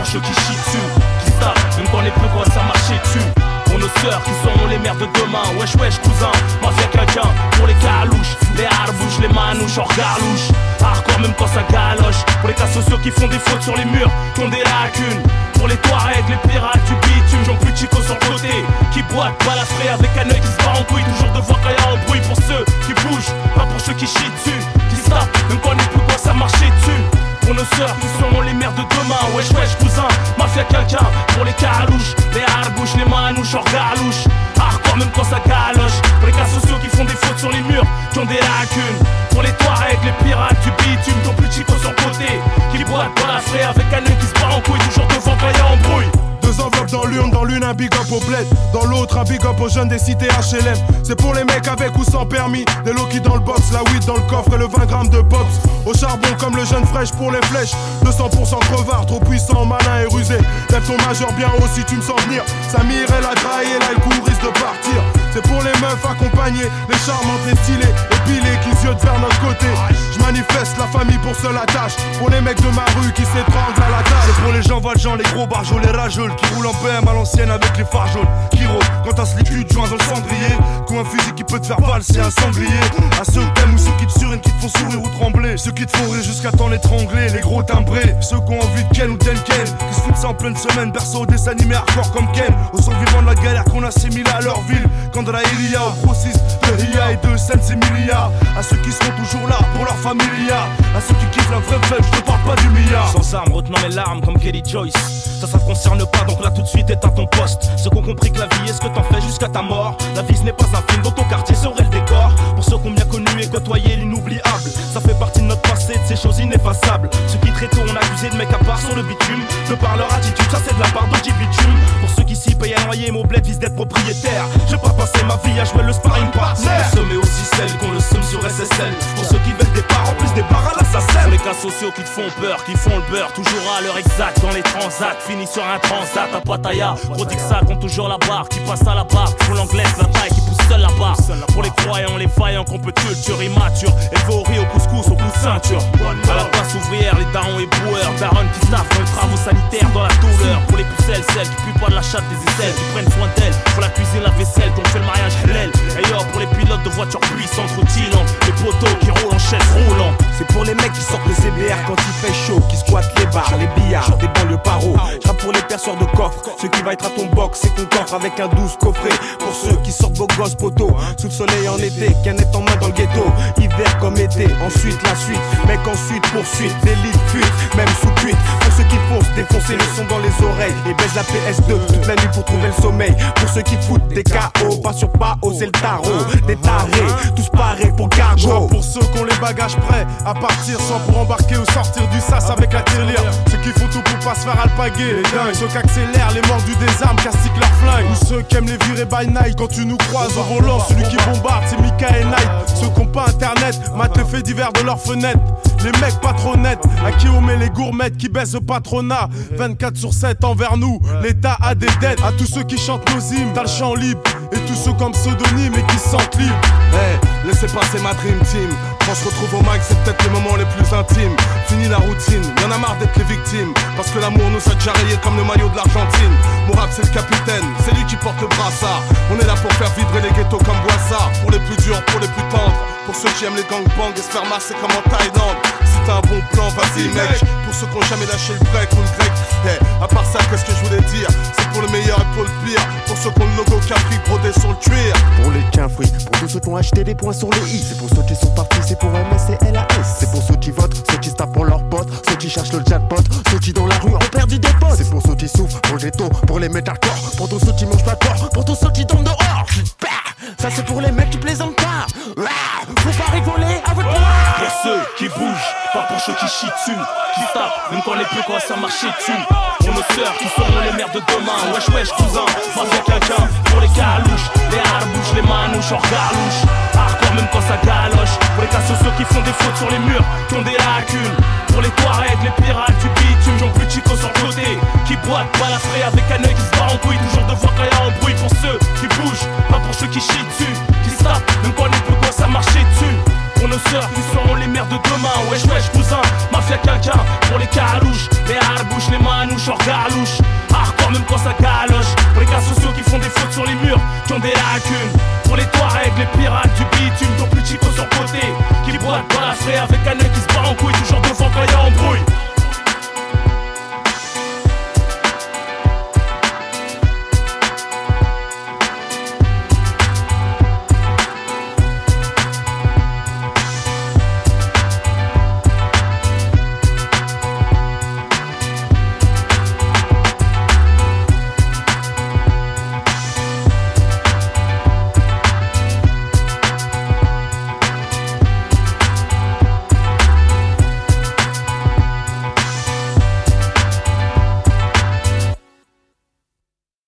ceux qui chient dessus, qui se tapent, même quand les plus quoi ça marchait dessus. Pour nos sœurs qui seront les mères de demain. Wesh wesh cousin, mafia quelqu'un. Pour les calouches, les harbouches, les manouches hors garlouche. Hardcore même quand ça galoche. Pour les cas sociaux qui font des fautes sur les murs, qui ont des lacunes. Pour les Touaregs, les pirates du bitume, j'en plus Chico sur le côté. Qui boite, balafré avec un œil qui se bat en couille. Toujours devant quand y'a un bruit. Pour ceux qui bougent, pas pour ceux qui chient dessus. Qui se tapent, même quand on est plus quoi ça marchait dessus. Pour nos sœurs qui seront les mères de demain. Wesh wesh cousin, mafia quelqu'un. Pour les calouches, les harbouches, les manouches hors garlouche. Hardcore même quand ça galoche. Pour les cas sociaux qui font des fautes sur les murs, qui ont des lacunes. Pour les Touaregs, les pirates du bitume, qui ont plus Chico sur le côté. Qui boitent balafré avec un œil qui se bat en couille. Toujours devant quand y'a embrouille. Deux enveloppes dans l'une un big up au bled, dans l'autre un big up aux jeunes des cités HLM. C'est pour les mecs avec ou sans permis, des low-key dans le box, la weed dans le coffre et le 20 grammes de pops. Au charbon comme le jeune fraîche pour les flèches, 200% crevard, trop puissant, malin et rusé. Lève ton majeur bien haut si tu me sens venir. Samir elle a graillé, là le coup risque de partir. C'est pour les meufs accompagnées, les charmantes, les stylées, épilées qui ziotent vers notre côté. Je manifeste la famille pour seule attache, pour les mecs de ma rue qui s'étranglent à la tâche. C'est pour les gens valjean, les gros barjots, les rageuls qui roulent en BM à l'ancienne avec les phares jaunes. Qui rôdent quand t'as les culs de joint dans le cendrier. Qu'un un fusil qui peut te faire valser un sanglier. À ceux que t'aimes ou ceux qui te surinent, qui te font sourire ou trembler. Ceux qui te font rire jusqu'à t'en étrangler, les gros timbrés. Ceux qui ont envie de Ken ou Denken, qui se foutent ça en pleine semaine. Berceau au dessin animé hardcore comme Ken. Aux survivants de la galère qu'on assimile à leur ville. Quand de la Ilia au process de Ria et de Sense Emilia. À ceux qui seront toujours là pour leur familia. À ceux qui kiffent la vraie fête, je te parle pas du milliard. Sans armes, retenant mes larmes comme Kelly Joyce. Ça concerne pas, donc là tout de suite éteins ton poste. Ceux qui ont compris que la vie est ce que t'en fais jusqu'à ta mort. La vie ce n'est pas un film, dans ton quartier serait le décor. Pour ceux qui ont bien connu et côtoyé l'inoubliable. Ça fait partie de notre passé, de ces choses ineffaçables. Ceux qui très tôt ont accusé de mecs à part sur le bitume. De par leur attitude, ça c'est de la part d'Oji Bitume. Pour ceux qui s'y payent à noyer, mon bled vise d'être propriétaire. J'ai pas passé ma vie à jouer le sparring partner. Pour mais aussi celles qu'on le somme sur SSL. Pour ceux qui veulent des parts, en plus des parts à l'assassin. Pour les cas sociaux qui te font peur, qui font le beurre. Toujours à l'heure exacte dans les transats. Fini sur un transat à Pattaya. Prodigue ça compte toujours la barre. Qui passe à la barre, qui font l'anglaise, la taille, qui pousse seul la barre. Pour les croyants, les vaillants qu'on peut culture immature. Élevé au riz, au couscous, au coup de ceinture. À la place ouvrière, les darons et boueurs. Daron qui staffent dans les travaux sanitaires, dans la douleur. Pour les pucelles, celles qui puent pas de la chatte des aisselles, qui prennent soin d'elles. Pour la cuisine, la vaisselle, qu'on fait le mariage halal. Et yo, pour les pilotes de voitures puissantes, routillantes. Les poteaux qui roulent en chaise roulante. C'est pour les mecs qui sortent le CBR quand il fait chaud, qui squattent les bars, les billards, des banlieues paro. J'rappe pour les perceurs de coffre, ceux qui va être à ton box, c'est ton coffre avec un 12 coffret. Pour ceux qui sortent vos gosses poteaux, sous le soleil en été, canette en main dans le ghetto. Hiver comme été, ensuite la suite, mec ensuite poursuite, délit, fuite, même sous cuite. Pour ceux qui foncent, défoncer le son dans les oreilles et baisse la PS2 toute la nuit pour trouver le sommeil. Pour ceux qui foutent des KO, pas sur PAO, c'est le tarot. Des tarés, tous pareils pour cargo. Pour ceux qui ont les bagages prêts à partir, soit pour embarquer ou sortir du sas avec la tirelire. Ceux qui font tout pour pas se faire alpaguer, les dingues. Ceux qui accélèrent, les mordus des armes, castiquent leur flingue. Ou ceux qui aiment les virer by night. Quand tu nous croises au volant, celui qui bombarde, c'est Mika et Night. Ceux qui ont pas internet, matent les faits divers de leurs fenêtres. Les mecs pas trop nets, à qui on met les gourmettes qui baissent le patronat. 24/7 envers nous, l'État a des dettes. À tous ceux qui chantent nos hymnes, t'as le champ libre. Et tous ceux comme pseudonyme et qui se sentent libres. Hey, laissez passer ma dream team. Quand on se retrouve au mic, c'est peut-être les moments les plus intimes. Fini la routine, y'en a marre d'être les victimes. Parce que l'amour nous a déjà rayés comme le maillot de l'Argentine. Mon rap c'est le capitaine, c'est lui qui porte le brassard. On est là pour faire vibrer les ghettos comme Boissard. Pour les plus durs, pour les plus tendres. Pour ceux qui aiment les gangbangs et se faire masser comme en Thaïlande. Si t'as un bon plan, vas-y mec. Pour ceux qui ont jamais lâché le break ou le grec. Hey, à part ça, qu'est-ce que je voulais dire? C'est pour le meilleur et pour le pire. Pour ceux qui ont le logo Capri brodé sur le cuir. Pour les tiens-fruits, pour tous ceux qui ont acheté des points sur les i. C'est pour ceux qui sont partis, c'est pour MS et LAS. C'est pour ceux qui votent, ceux qui se tapent pour leurs potes. Ceux qui cherchent le jackpot, ceux qui dans la rue ont perdu des potes. C'est pour ceux qui souffrent, pour le ghetto, pour les métalcore. Pour tous ceux qui mangent pas de porc, pour tous ceux qui tombent dehors. Ça c'est pour les mecs qui plaisantent pas. Faut pas rigoler à votre place. Pour ceux qui bougent, pas pour ceux qui chient dessus. Qui se tapent, même quand les plus quoi ça marchait dessus. Pour nos sœurs qui seront les mères de demain. Wesh wesh cousin, mafia quelqu'un. Pour les calouches, les harbouches, les manouches hors garlouche. Hardcore même quand ça galoche. Pour les cas sociaux qui font des fautes sur les murs, qui ont des lacunes. Pour les Touaregs, les pirates du bitume, j'en plus Chico sur le côté. Qui boitent balafré avec un œil qui se bat en couille. Toujours devant quand y'a un bruit. Pour ceux qui bougent, pas pour ceux qui chient dessus. Qui se tapent, même quand les plus quoi ça marchait dessus. Pour nos sœurs qui seront les mères de demain. Wesh wesh cousin, mafia y'a quelqu'un pour les carouches, les harbouches, les manouches, hors galouche. Hardcore même quand ça galoche. Pour les cas sociaux qui font des fautes sur les murs, qui ont des lacunes. Pour les Touaregs, les pirates du bitume, ton plus chico sur le côté, qui boite dans la frais avec un œil qui se bat en couille, toujours devant quand y'a embrouille.